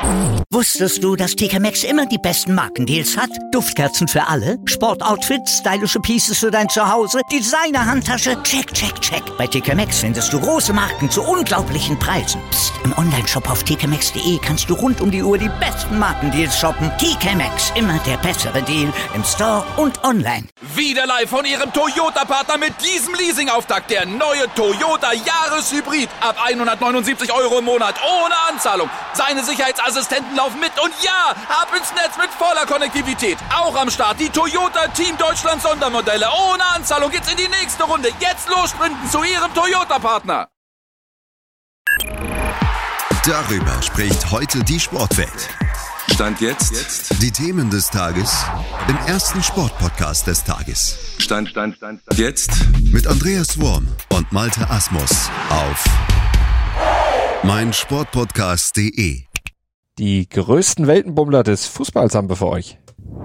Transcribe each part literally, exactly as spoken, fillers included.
Wusstest du, dass T K Maxx immer die besten Markendeals hat? Duftkerzen für alle, Sportoutfits, stylische Pieces für dein Zuhause, Designer-Handtasche, check, check, check. Bei T K Maxx findest du große Marken zu unglaublichen Preisen. Psst. Im Onlineshop auf t k maxx punkt d e kannst du rund um die Uhr die besten Markendeals shoppen. T K Maxx, immer der bessere Deal im Store und online. Wieder live von Ihrem Toyota-Partner mit diesem Leasing-Auftakt. Der neue Toyota Jahreshybrid. Ab hundertneunundsiebzig Euro im Monat. Ohne Anzahlung. Seine Sicherheitsassistenten laufen mit. Und ja, ab ins Netz mit voller Konnektivität. Auch am Start die Toyota Team Deutschland Sondermodelle. Ohne Anzahlung geht's in die nächste Runde. Jetzt los sprinten zu Ihrem Toyota-Partner. Darüber spricht heute die Sportwelt. Stand jetzt. jetzt. Die Themen des Tages im ersten Sportpodcast des Tages. Stand, Stand, Stand, Stand. Jetzt. Mit Andreas Worm und Malte Asmus auf meinsportpodcast punkt de. Die größten Weltenbummler des Fußballs haben wir für euch.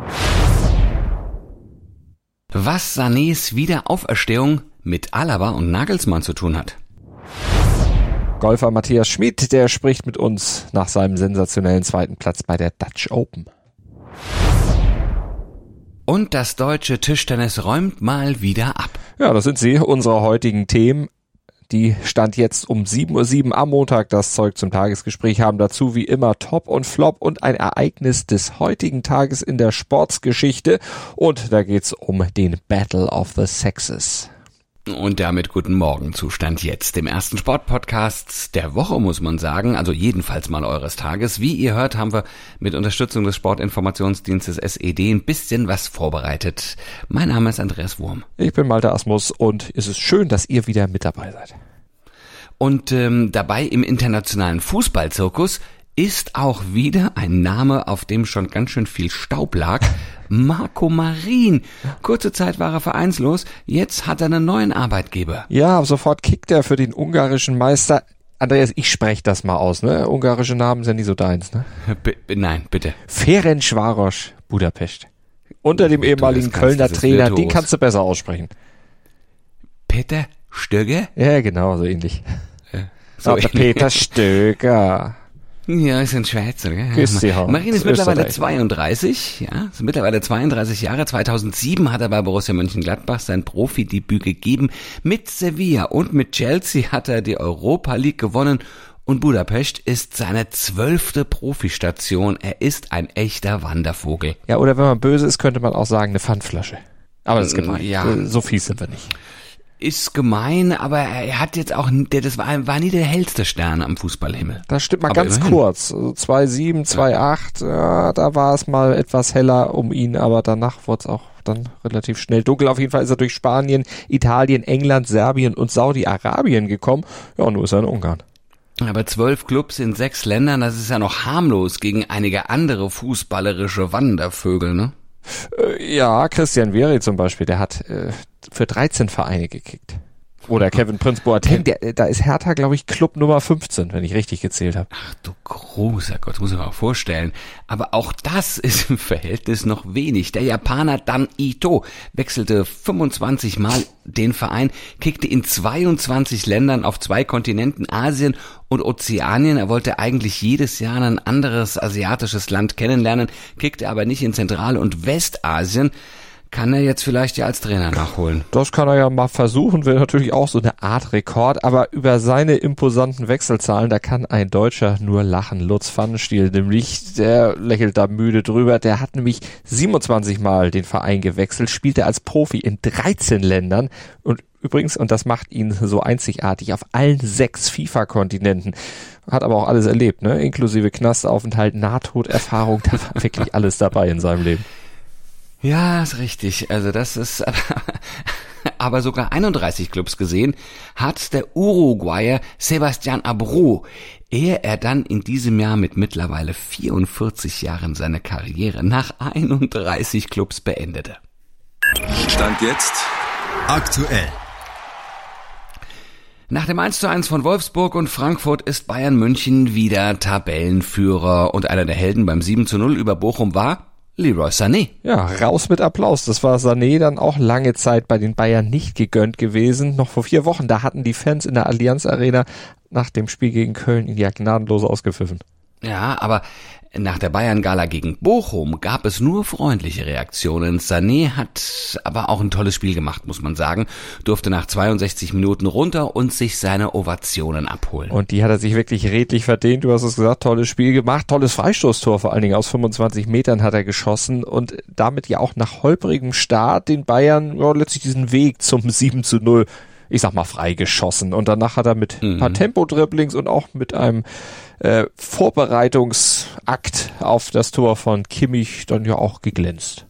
Was Sanés Wiederauferstehung mit Alaba und Nagelsmann zu tun hat. Golfer Matthias Schmid, der spricht mit uns nach seinem sensationellen zweiten Platz bei der Dutch Open. Und das deutsche Tischtennis räumt mal wieder ab. Ja, das sind sie, unsere heutigen Themen. Die Stand jetzt um sieben Uhr sieben am Montag das Zeug zum Tagesgespräch haben. Dazu wie immer Top und Flop und ein Ereignis des heutigen Tages in der Sportsgeschichte. Und da geht's um den Battle of the Sexes. Und damit guten Morgen, Zustand jetzt, dem ersten Sportpodcast der Woche, muss man sagen, also jedenfalls mal eures Tages. Wie ihr hört, haben wir mit Unterstützung des Sportinformationsdienstes S E D ein bisschen was vorbereitet. Mein Name ist Andreas Worm. Ich bin Malte Asmus und es ist schön, dass ihr wieder mit dabei seid. Und ähm, dabei im internationalen Fußballzirkus ist auch wieder ein Name, auf dem schon ganz schön viel Staub lag. Marco Marin. Kurze Zeit war er vereinslos, jetzt hat er einen neuen Arbeitgeber. Ja, ab sofort kickt er für den ungarischen Meister. Andreas, ich spreche das mal aus, ne? Ungarische Namen sind nie so deins, ne? B- nein, bitte. Ferencváros, Budapest. Unter dem ehemaligen Kölner Trainer, den kannst du besser aussprechen. Peter Stöger? Ja, genau, so ähnlich. Äh, so ähnlich. Peter Stöger. Ja, ist ein Schweizer, gell? Ja. Marin ist mittlerweile zweiunddreißig, ja, ist mittlerweile zweiunddreißig Jahre. zweitausendsieben hat er bei Borussia Mönchengladbach sein Profidebüt gegeben. Mit Sevilla und mit Chelsea hat er die Europa League gewonnen und Budapest ist seine zwölfte Profistation. Er ist ein echter Wandervogel. Ja, oder wenn man böse ist, könnte man auch sagen, eine Pfandflasche. Aber das ist gemein. Ja. So fies sind wir nicht. Ist gemein, aber er hat jetzt auch, das war, war nie der hellste Stern am Fußballhimmel. Das stimmt mal aber ganz immerhin. kurz. zwei Komma sieben, zwei Komma acht, ja, da war es mal etwas heller um ihn, aber danach wurde es auch dann relativ schnell dunkel. Auf jeden Fall ist er durch Spanien, Italien, England, Serbien und Saudi-Arabien gekommen. Ja, und nun ist er in Ungarn. Aber zwölf Clubs in sechs Ländern, das ist ja noch harmlos gegen einige andere fußballerische Wandervögel, ne? Äh, ja, Christian Vieri zum Beispiel, der hat äh, für dreizehn Vereine gekickt. Oder Kevin Prince Boateng, der, da ist Hertha, glaube ich, Club Nummer fünfzehn, wenn ich richtig gezählt habe. Ach du großer Gott, muss ich mir mal vorstellen. Aber auch das ist im Verhältnis noch wenig. Der Japaner Dan Ito wechselte fünfundzwanzig Mal den Verein, kickte in zweiundzwanzig Ländern auf zwei Kontinenten, Asien und Ozeanien. Er wollte eigentlich jedes Jahr ein anderes asiatisches Land kennenlernen, kickte aber nicht in Zentral- und Westasien. Kann er jetzt vielleicht ja als Trainer nachholen? Das kann er ja mal versuchen, wäre natürlich auch so eine Art Rekord, aber über seine imposanten Wechselzahlen, da kann ein Deutscher nur lachen. Lutz Pfannenstiel nämlich, der lächelt da müde drüber, der hat nämlich siebenundzwanzig Mal den Verein gewechselt, spielte als Profi in dreizehn Ländern und übrigens, und das macht ihn so einzigartig, auf allen sechs FIFA-Kontinenten. Hat aber auch alles erlebt, ne? Inklusive Knastaufenthalt, Nahtoderfahrung, da war wirklich alles dabei in seinem Leben. Ja, ist richtig. Also das ist aber sogar einunddreißig Clubs gesehen hat der Uruguayer Sebastián Abreu, ehe er dann in diesem Jahr mit mittlerweile vierundvierzig Jahren seine Karriere nach einunddreißig Clubs beendete. Stand jetzt Aktuell. Nach dem eins zu eins von Wolfsburg und Frankfurt ist Bayern München wieder Tabellenführer und einer der Helden beim sieben zu null über Bochum war Leroy Sané. Ja, raus mit Applaus. Das war Sané dann auch lange Zeit bei den Bayern nicht gegönnt gewesen. Noch vor vier Wochen, da hatten die Fans in der Allianz Arena nach dem Spiel gegen Köln ihn ja gnadenlos ausgepfiffen. Ja, aber nach der Bayern-Gala gegen Bochum gab es nur freundliche Reaktionen. Sané hat aber auch ein tolles Spiel gemacht, muss man sagen. Durfte nach zweiundsechzig Minuten runter und sich seine Ovationen abholen. Und die hat er sich wirklich redlich verdient. Du hast es gesagt, tolles Spiel gemacht. Tolles Freistoßtor vor allen Dingen. Aus fünfundzwanzig Metern hat er geschossen und damit ja auch nach holprigem Start den Bayern ja, letztlich diesen Weg zum sieben zu null, ich sag mal, freigeschossen. Und danach hat er mit mhm. ein paar Tempo-Dribblings und auch mit einem äh, Vorbereitungsakt auf das Tor von Kimmich dann ja auch geglänzt.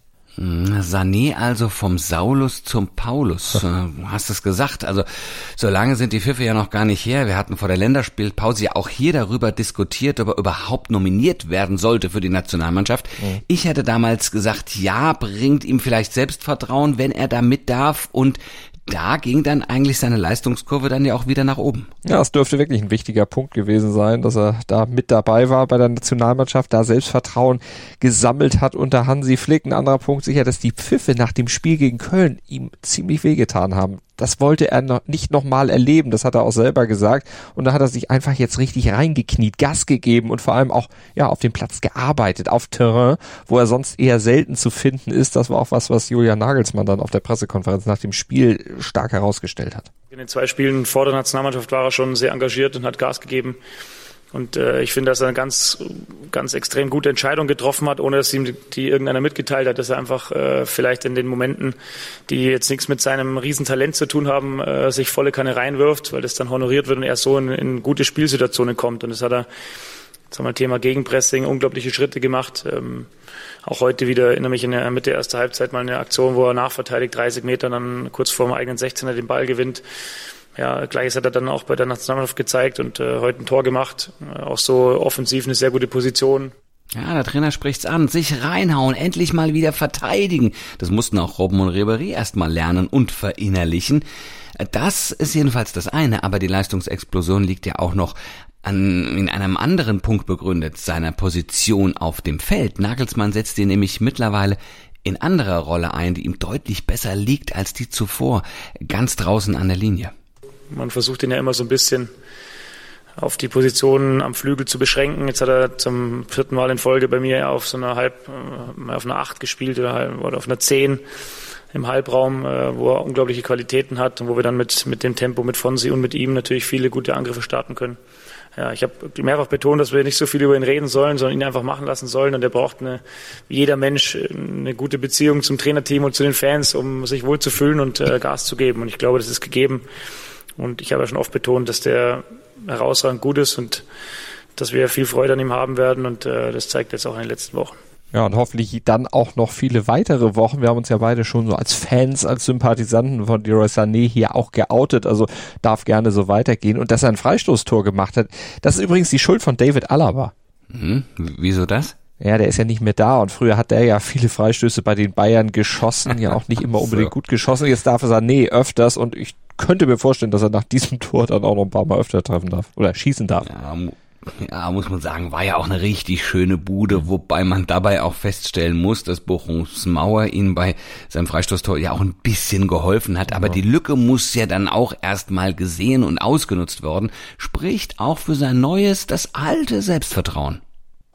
Sané also vom Saulus zum Paulus. Du hast es gesagt, also so lange sind die Pfiffe ja noch gar nicht her. Wir hatten vor der Länderspielpause ja auch hier darüber diskutiert, ob er überhaupt nominiert werden sollte für die Nationalmannschaft. Mhm. Ich hätte damals gesagt, ja, bringt ihm vielleicht Selbstvertrauen, wenn er da mit darf, und da ging dann eigentlich seine Leistungskurve dann ja auch wieder nach oben. Ja, es dürfte wirklich ein wichtiger Punkt gewesen sein, dass er da mit dabei war bei der Nationalmannschaft, da Selbstvertrauen gesammelt hat unter Hansi Flick. Ein anderer Punkt sicher, dass die Pfiffe nach dem Spiel gegen Köln ihm ziemlich wehgetan haben. Das wollte er noch nicht nochmal erleben, das hat er auch selber gesagt. Und da hat er sich einfach jetzt richtig reingekniet, Gas gegeben und vor allem auch ja auf dem Platz gearbeitet, auf Terrain, wo er sonst eher selten zu finden ist. Das war auch was, was Julian Nagelsmann dann auf der Pressekonferenz nach dem Spiel stark herausgestellt hat. In den zwei Spielen vor der Nationalmannschaft war er schon sehr engagiert und hat Gas gegeben. Und äh, ich finde, dass er eine ganz, ganz extrem gute Entscheidung getroffen hat, ohne dass ihm die, die irgendeiner mitgeteilt hat, dass er einfach äh, vielleicht in den Momenten, die jetzt nichts mit seinem Riesentalent zu tun haben, äh, sich volle Kanne reinwirft, weil das dann honoriert wird und er so in, in gute Spielsituationen kommt. Und das hat er, sagen wir, Thema Gegenpressing, unglaubliche Schritte gemacht. Ähm, auch heute wieder, erinnere mich in der Mitte der ersten Halbzeit mal eine Aktion, wo er nachverteidigt, dreißig Meter, dann kurz vor dem eigenen sechzehner den Ball gewinnt. Ja, Gleiches hat er dann auch bei der Nationalmannschaft gezeigt und äh, heute ein Tor gemacht. Äh, auch so offensiv eine sehr gute Position. Ja, der Trainer spricht's an. Sich reinhauen, endlich mal wieder verteidigen. Das mussten auch Robben und Ribéry erst mal lernen und verinnerlichen. Das ist jedenfalls das eine, aber die Leistungsexplosion liegt ja auch noch an, in einem anderen Punkt begründet, seiner Position auf dem Feld. Nagelsmann setzt ihn nämlich mittlerweile in anderer Rolle ein, die ihm deutlich besser liegt als die zuvor, ganz draußen an der Linie. Man versucht ihn ja immer so ein bisschen auf die Positionen am Flügel zu beschränken. Jetzt hat er zum vierten Mal in Folge bei mir auf so einer halb, auf einer acht gespielt oder, oder auf einer zehn im Halbraum, wo er unglaubliche Qualitäten hat und wo wir dann mit, mit dem Tempo, mit Fonsi und mit ihm natürlich viele gute Angriffe starten können. Ja, ich habe mehrfach betont, dass wir nicht so viel über ihn reden sollen, sondern ihn einfach machen lassen sollen. Und er braucht eine, wie jeder Mensch, eine gute Beziehung zum Trainerteam und zu den Fans, um sich wohl zu fühlen und äh, Gas zu geben. Und ich glaube, das ist gegeben. Und ich habe ja schon oft betont, dass der herausragend gut ist und dass wir viel Freude an ihm haben werden. Und äh, das zeigt jetzt auch in den letzten Wochen. Ja, und hoffentlich dann auch noch viele weitere Wochen. Wir haben uns ja beide schon so als Fans, als Sympathisanten von Leroy Sané hier auch geoutet. Also darf gerne so weitergehen. Und dass er ein Freistoßtor gemacht hat, das ist übrigens die Schuld von David Alaba. Mhm. Wieso das? Ja, der ist ja nicht mehr da und früher hat er ja viele Freistöße bei den Bayern geschossen, ja auch nicht immer unbedingt so gut geschossen. Jetzt darf er Sané öfters und ich könnte mir vorstellen, dass er nach diesem Tor dann auch noch ein paar Mal öfter treffen darf oder schießen darf. Ja, Ja, muss man sagen, war ja auch eine richtig schöne Bude, wobei man dabei auch feststellen muss, dass Bochums Mauer ihm bei seinem Freistoßtor ja auch ein bisschen geholfen hat. Aber ja, die Lücke muss ja dann auch erstmal gesehen und ausgenutzt worden. Spricht auch für sein neues, das alte Selbstvertrauen.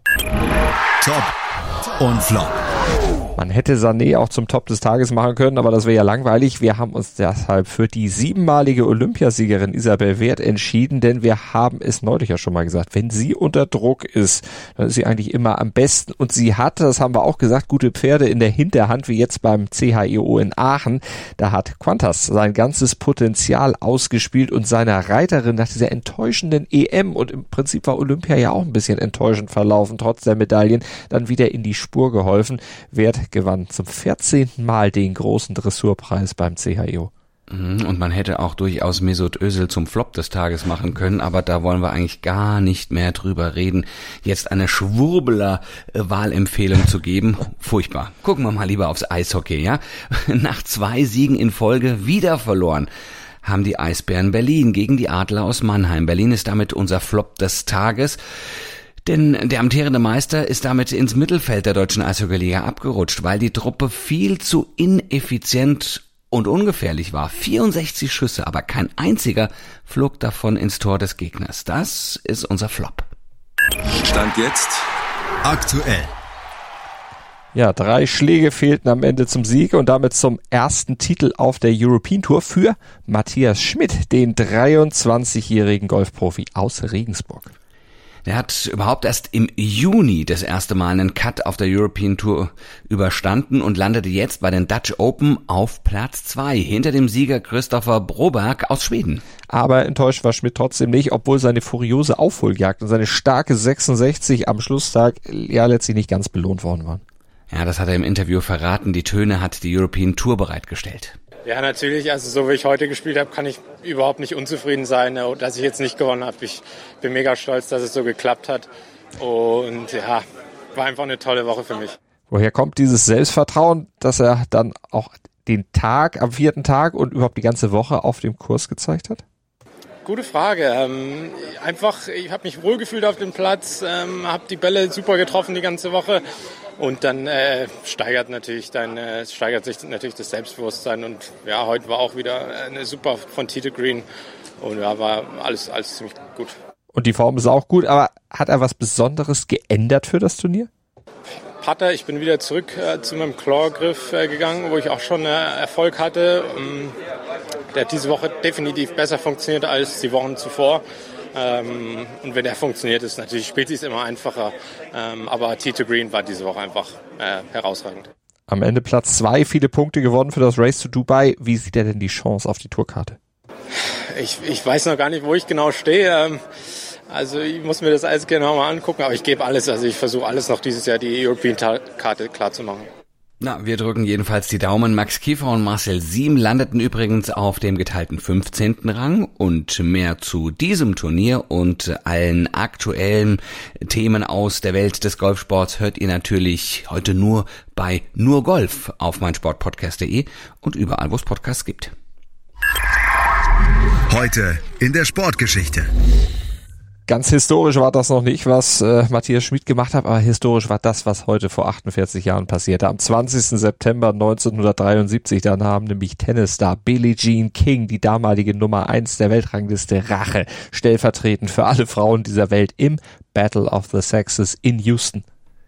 Top und Flop. Man hätte Sané auch zum Top des Tages machen können, aber das wäre ja langweilig. Wir haben uns deshalb für die siebenmalige Olympiasiegerin Isabel Werth entschieden, denn wir haben es neulich ja schon mal gesagt, wenn sie unter Druck ist, dann ist sie eigentlich immer am besten. Und sie hat, das haben wir auch gesagt, gute Pferde in der Hinterhand, wie jetzt beim C H I O in Aachen. Da hat Qantas sein ganzes Potenzial ausgespielt und seiner Reiterin nach dieser enttäuschenden E M, und im Prinzip war Olympia ja auch ein bisschen enttäuschend verlaufen, trotz der Medaillen, dann wieder in die Spur geholfen. Werth gewann zum vierzehnten Mal den großen Dressurpreis beim C H I O. Und man hätte auch durchaus Mesut Özil zum Flop des Tages machen können, aber da wollen wir eigentlich gar nicht mehr drüber reden. Jetzt eine Schwurbler-Wahlempfehlung zu geben, furchtbar. Gucken wir mal lieber aufs Eishockey, ja? Nach zwei Siegen in Folge wieder verloren haben die Eisbären Berlin gegen die Adler aus Mannheim. Berlin ist damit unser Flop des Tages. Denn der amtierende Meister ist damit ins Mittelfeld der deutschen Eishockey-Liga abgerutscht, weil die Truppe viel zu ineffizient und ungefährlich war. vierundsechzig Schüsse, aber kein einziger flog davon ins Tor des Gegners. Das ist unser Flop. Stand jetzt aktuell. Ja, drei Schläge fehlten am Ende zum Sieg und damit zum ersten Titel auf der European Tour für Matthias Schmidt, den dreiundzwanzigjährigen Golfprofi aus Regensburg. Der hat überhaupt erst im Juni das erste Mal einen Cut auf der European Tour überstanden und landete jetzt bei den Dutch Open auf Platz zwei, hinter dem Sieger Christopher Broberg aus Schweden. Aber enttäuscht war Schmidt trotzdem nicht, obwohl seine furiose Aufholjagd und seine starke sechsundsechzig am Schlusstag ja letztlich nicht ganz belohnt worden waren. Ja, das hat er im Interview verraten. Die Töne hat die European Tour bereitgestellt. Ja, natürlich. Also so wie ich heute gespielt habe, kann ich überhaupt nicht unzufrieden sein, dass ich jetzt nicht gewonnen habe. Ich bin mega stolz, dass es so geklappt hat. Und ja, war einfach eine tolle Woche für mich. Woher kommt dieses Selbstvertrauen, dass er dann auch den Tag, am vierten Tag und überhaupt die ganze Woche auf dem Kurs gezeigt hat? Gute Frage. Ähm, einfach, ich habe mich wohlgefühlt auf dem Platz, ähm, habe die Bälle super getroffen die ganze Woche. Und dann äh, steigert natürlich dein, äh, steigert sich natürlich das Selbstbewusstsein. Und ja, heute war auch wieder eine super von Tee to Green. Und ja, war alles, alles ziemlich gut. Und die Form ist auch gut, aber hat er was Besonderes geändert für das Turnier? Putter, ich bin wieder zurück äh, zu meinem Claw-Griff äh, gegangen, wo ich auch schon äh, Erfolg hatte. Ähm, der hat diese Woche definitiv besser funktioniert als die Wochen zuvor. Ähm, und wenn der funktioniert, ist natürlich, spielt sich immer einfacher. Ähm, aber Tee to Green war diese Woche einfach äh, herausragend. Am Ende Platz zwei, viele Punkte gewonnen für das Race to Dubai. Wie sieht er denn die Chance auf die Tourkarte? Ich, ich weiß noch gar nicht, wo ich genau stehe. Ähm, also ich muss mir das alles genau mal angucken, aber ich gebe alles. Also ich versuche alles noch dieses Jahr die European-Karte klar zu machen. Na, wir drücken jedenfalls die Daumen. Max Kiefer und Marcel Siem landeten übrigens auf dem geteilten fünfzehnten Rang. Und mehr zu diesem Turnier und allen aktuellen Themen aus der Welt des Golfsports hört ihr natürlich heute nur bei Nur Golf auf meinsportpodcast punkt de und überall, wo es Podcasts gibt. Heute in der Sportgeschichte. Ganz historisch war das noch nicht, was äh, Matthias Schmidt gemacht hat, aber historisch war das, was heute vor achtundvierzig Jahren passierte. Am zwanzigsten September neunzehnhundertdreiundsiebzig, da nahm nämlich Tennisstar Billie Jean King die damalige Nummer eins der Weltrangliste Rache, stellvertretend für alle Frauen dieser Welt im Battle of the Sexes in Houston.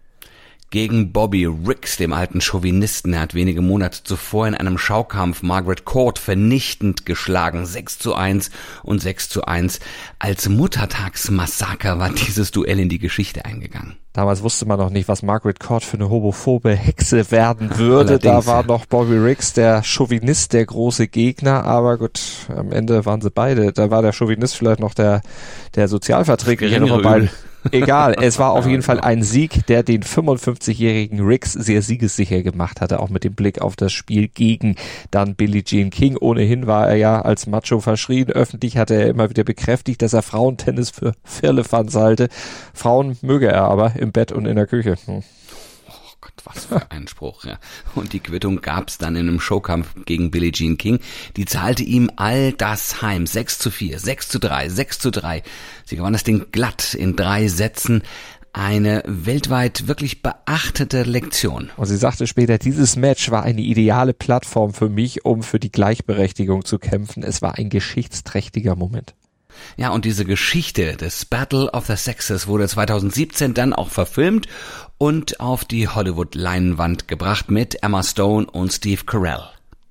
Gegen Bobby Riggs, dem alten Chauvinisten. Er hat wenige Monate zuvor in einem Schaukampf Margaret Court vernichtend geschlagen. sechs zu eins und sechs zu eins. Als Muttertagsmassaker war dieses Duell in die Geschichte eingegangen. Damals wusste man noch nicht, was Margaret Court für eine homophobe Hexe werden würde. Allerdings, da war noch Bobby Riggs, der Chauvinist, der große Gegner. Aber gut, am Ende waren sie beide. Da war der Chauvinist vielleicht noch der, der Sozialverträgliche. Egal, es war auf jeden Fall ein Sieg, der den fünfundfünfzigjährigen Riggs sehr siegessicher gemacht hatte, auch mit dem Blick auf das Spiel gegen dann Billie Jean King. Ohnehin war er ja als Macho verschrien. Öffentlich hatte er immer wieder bekräftigt, dass er Frauentennis für Firlefanz halte. Frauen möge er aber im Bett und in der Küche. Hm. Gott, was für ein Spruch, ja. Und die Quittung gab's dann in einem Showkampf gegen Billie Jean King. Die zahlte ihm all das heim. sechs zu vier, sechs zu drei, sechs zu drei. Sie gewann das Ding glatt in drei Sätzen. Eine weltweit wirklich beachtete Lektion. Und sie sagte später, dieses Match war eine ideale Plattform für mich, um für die Gleichberechtigung zu kämpfen. Es war ein geschichtsträchtiger Moment. Ja, und diese Geschichte des Battle of the Sexes wurde zweitausendsiebzehn dann auch verfilmt und auf die Hollywood-Leinwand gebracht mit Emma Stone und Steve Carell.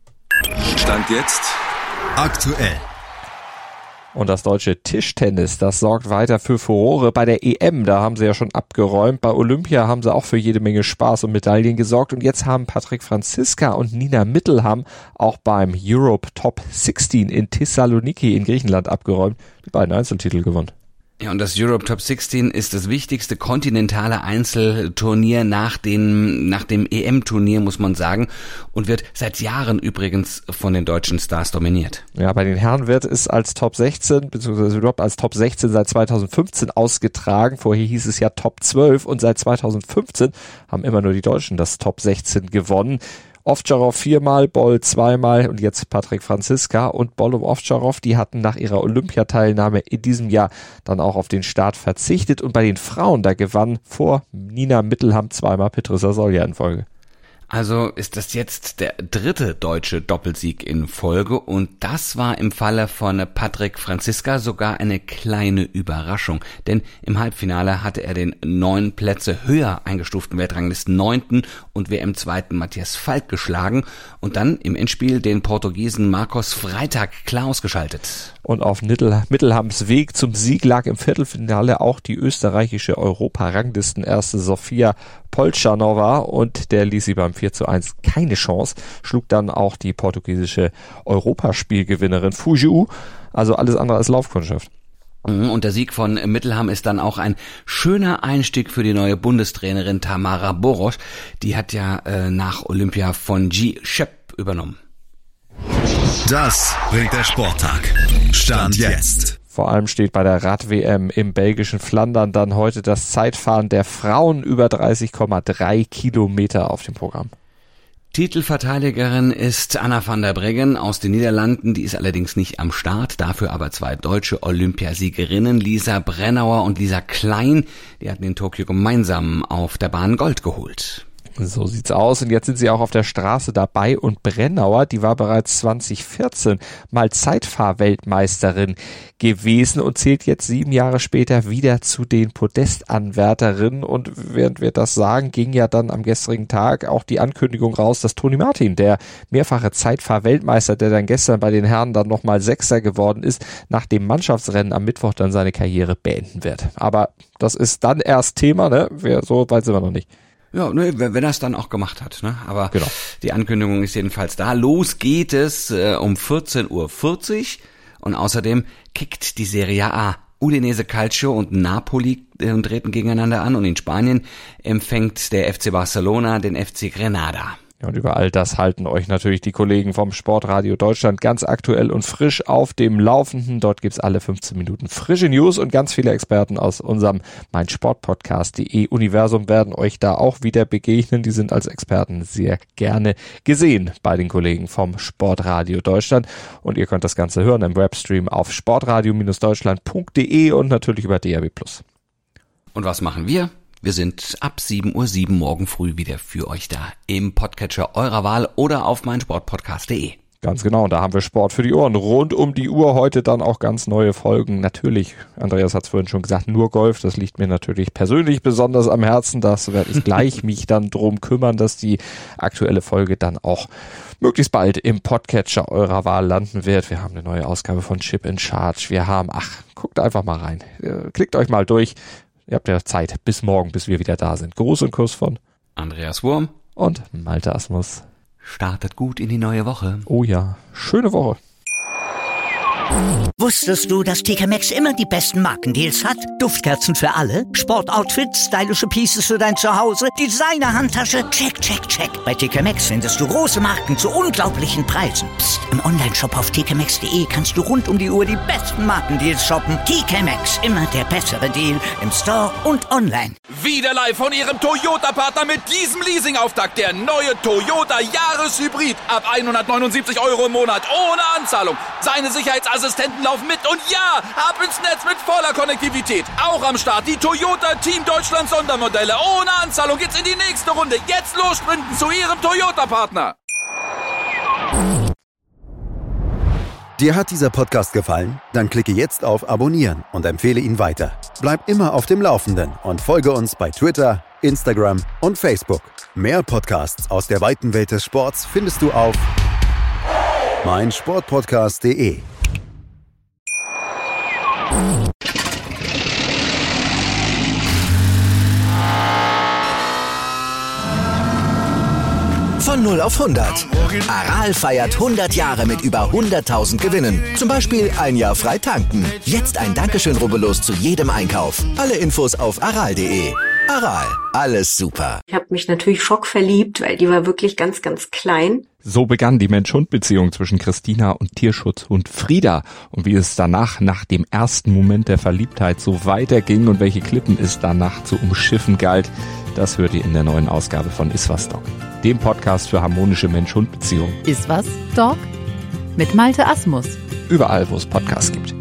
Stand jetzt aktuell. Und das deutsche Tischtennis, das sorgt weiter für Furore. Bei der E M, da haben sie ja schon abgeräumt. Bei Olympia haben sie auch für jede Menge Spaß und Medaillen gesorgt. Und jetzt haben Patrick Franziska und Nina Mittelham auch beim Europe Top sechzehn in Thessaloniki in Griechenland abgeräumt. Die beiden Einzeltitel gewonnen. Ja, und das Europe Top sechzehn ist das wichtigste kontinentale Einzelturnier nach dem, nach dem E M-Turnier, muss man sagen, und wird seit Jahren übrigens von den deutschen Stars dominiert. Ja, bei den Herren wird es als Top sechzehn, beziehungsweise überhaupt als Top sechzehn seit zweitausendfünfzehn ausgetragen. Vorher hieß es ja Top zwölf und seit zweitausendfünfzehn haben immer nur die Deutschen das Top sechzehn gewonnen. Ovtcharov viermal, Boll zweimal und jetzt Patrick Franziska. Und Boll und Ovtcharov, die hatten nach ihrer Olympiateilnahme in diesem Jahr dann auch auf den Start verzichtet. Und bei den Frauen, da gewann vor Nina Mittelham zweimal Petrissa Solja in Folge. Also ist das jetzt der dritte deutsche Doppelsieg in Folge und das war im Falle von Patrick Franziska sogar eine kleine Überraschung, denn im Halbfinale hatte er den neun Plätze höher eingestuften Weltranglisten neunten und W M-Zweiten Matthias Falk geschlagen und dann im Endspiel den Portugiesen Marcos Freitag klar ausgeschaltet. Und auf Mittelhams Weg zum Sieg lag im Viertelfinale auch die österreichische Europa-Ranglistenerste Sofia Polčanová und der ließ sie beim vier zu eins keine Chance, schlug dann auch die portugiesische Europaspielgewinnerin Fujiu, also alles andere als Laufkundschaft. Und der Sieg von Mittelham ist dann auch ein schöner Einstieg für die neue Bundestrainerin Tamara Borosch. Die hat ja äh, nach Olympia von Ji Shep übernommen. Das bringt der Sporttag. Stand jetzt. Vor allem steht bei der Rad-W M im belgischen Flandern dann heute das Zeitfahren der Frauen über dreißig Komma drei Kilometer auf dem Programm. Titelverteidigerin ist Anna van der Breggen aus den Niederlanden, die ist allerdings nicht am Start, dafür aber zwei deutsche Olympiasiegerinnen, Lisa Brennauer und Lisa Klein, die hatten in Tokio gemeinsam auf der Bahn Gold geholt. So sieht's aus und jetzt sind sie auch auf der Straße dabei und Brennauer, die war bereits zwanzig vierzehn mal Zeitfahrweltmeisterin gewesen und zählt jetzt sieben Jahre später wieder zu den Podestanwärterinnen und während wir das sagen, ging ja dann am gestrigen Tag auch die Ankündigung raus, dass Toni Martin, der mehrfache Zeitfahrweltmeister, der dann gestern bei den Herren dann nochmal Sechster geworden ist, nach dem Mannschaftsrennen am Mittwoch dann seine Karriere beenden wird. Aber das ist dann erst Thema, ne? Wir, so weit sind wir noch nicht. Ja, ne, wenn er es dann auch gemacht hat, ne? Aber genau. Die Ankündigung ist jedenfalls da. Los geht es äh, um vierzehn Uhr vierzig und außerdem kickt die Serie A. Udinese Calcio und Napoli äh, treten gegeneinander an und in Spanien empfängt der F C Barcelona den F C Granada. Ja, und über all das halten euch natürlich die Kollegen vom Sportradio Deutschland ganz aktuell und frisch auf dem Laufenden. Dort gibt's alle fünfzehn Minuten frische News und ganz viele Experten aus unserem meinsportpodcast punkt de Universum werden euch da auch wieder begegnen. Die sind als Experten sehr gerne gesehen bei den Kollegen vom Sportradio Deutschland. Und ihr könnt das Ganze hören im Webstream auf sportradio Deutschland punkt de und natürlich über D A B plus. Und was machen wir? Wir sind ab sieben Uhr sieben morgen früh wieder für euch da im Podcatcher eurer Wahl oder auf meinsportpodcast punkt de. Ganz genau, und da haben wir Sport für die Ohren. Rund um die Uhr heute dann auch ganz neue Folgen. Natürlich, Andreas hat es vorhin schon gesagt, nur Golf. Das liegt mir natürlich persönlich besonders am Herzen. Das werde ich gleich mich dann drum kümmern, dass die aktuelle Folge dann auch möglichst bald im Podcatcher eurer Wahl landen wird. Wir haben eine neue Ausgabe von Chip in Charge. Wir haben, ach, guckt einfach mal rein. Klickt euch mal durch. Ihr habt ja Zeit bis morgen, bis wir wieder da sind. Gruß und Kuss von Andreas Wurm und Malte Asmus. Startet gut in die neue Woche. Oh ja, schöne Woche. Wusstest du, dass T K Maxx immer die besten Markendeals hat? Duftkerzen für alle, Sportoutfits, stylische Pieces für dein Zuhause, Designer-Handtasche, check, check, check. Bei T K Maxx findest du große Marken zu unglaublichen Preisen. Psst. Im Onlineshop auf t k maxx punkt de kannst du rund um die Uhr die besten Markendeals shoppen. T K Maxx, immer der bessere Deal im Store und online. Wieder live von ihrem Toyota-Partner mit diesem Leasing-Auftakt. Der neue Toyota Jahreshybrid. Ab hundertneunundsiebzig Euro im Monat ohne Anzahlung. Seine Sicherheitsassistenten laufen mit und ja, ab ins Netz mit voller Konnektivität. Auch am Start die Toyota Team Deutschland Sondermodelle. Ohne Anzahlung geht's in die nächste Runde. Jetzt los sprinten zu ihrem Toyota-Partner. Dir hat dieser Podcast gefallen? Dann klicke jetzt auf Abonnieren und empfehle ihn weiter. Bleib immer auf dem Laufenden und folge uns bei Twitter, Instagram und Facebook. Mehr Podcasts aus der weiten Welt des Sports findest du auf meinsportpodcast punkt de. Von null auf hundert. Aral feiert hundert Jahre mit über hunderttausend Gewinnen. Zum Beispiel ein Jahr frei tanken. Jetzt ein Dankeschön, rubbellos zu jedem Einkauf. Alle Infos auf aral punkt de. Aral, alles super. Ich habe mich natürlich schockverliebt, weil die war wirklich ganz, ganz klein. So begann die Mensch-Hund-Beziehung zwischen Christina und Tierschutzhund Frieda. Und wie es danach, nach dem ersten Moment der Verliebtheit, so weiterging und welche Klippen es danach zu umschiffen galt, das hört ihr in der neuen Ausgabe von Iswas Dog, dem Podcast für harmonische Mensch-Hund-Beziehungen. Iswas Dog? Mit Malte Asmus. Überall, wo es Podcasts gibt.